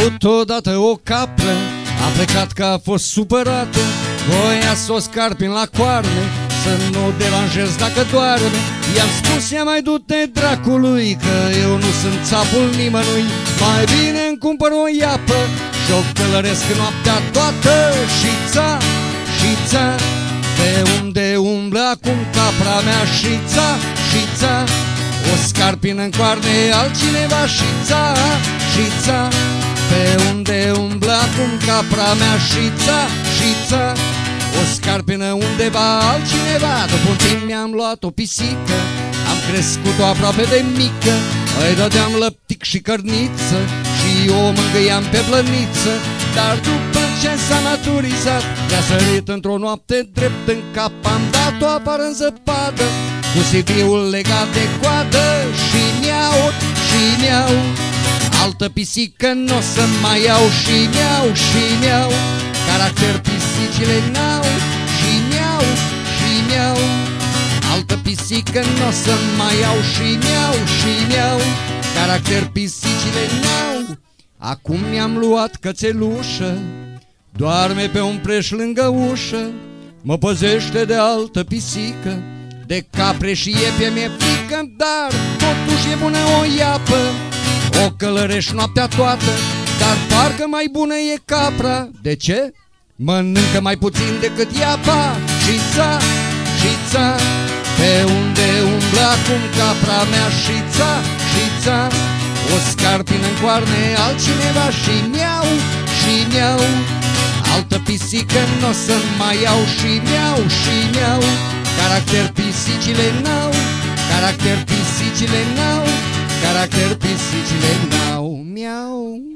avut odată o capră, a plecat că a fost supărată, voia să o scarpin la coarne, să nu o deranjez dacă doarme. I-am spus, ia mai du-te dracului, că eu nu sunt țapul nimănui, mai bine îmi cumpăr o iapă și-o călăresc noaptea toată. Și-ța, și-ța, pe unde umblă acum capra mea? Și-ța, și-ța, o scarpină în coarne altcineva? Și-ța, și-ța, pe unde umblă acum capra mea? Și-ța, și-ța, o scarpină undeva altcineva. După un timp mi-am luat o pisică, am crescut-o aproape de mică, îi dădeam lăptic și cărniță și o mângâiam pe plăniță. Dar după ce s-a maturizat, mi-a sărit într-o noapte drept în cap, am dat-o afară în zăpadă, cu CV-ul legat de coadă. Și miau, și miau, altă pisică n-o să mai iau. Și miau, și miau, caracter pisicile n-au. Și miau, și miau, altă pisică n-o să mai iau. Și miau, și miau, caracter pisicile n-au. Acum mi-am luat cățelușă, doarme pe un preș lângă ușă, mă păzește de altă pisică, de capre și iepe mi-e frică. Dar totuși e bună o iapă, o călărești noaptea toată. Dar parcă mai bună e capra. De ce? Mănâncă mai puțin decât iapa. Și-ța, și-ța, pe unde umblă acum capra mea? Și-ța, și-ța, o scarpină în coarne altcineva. Și miau, și miau, altă pisică n-o să mai iau. Și miau, și miau, caracter pisicile n-au. Caracter pisicile n-au. Caracter pisicile n-au. Miau.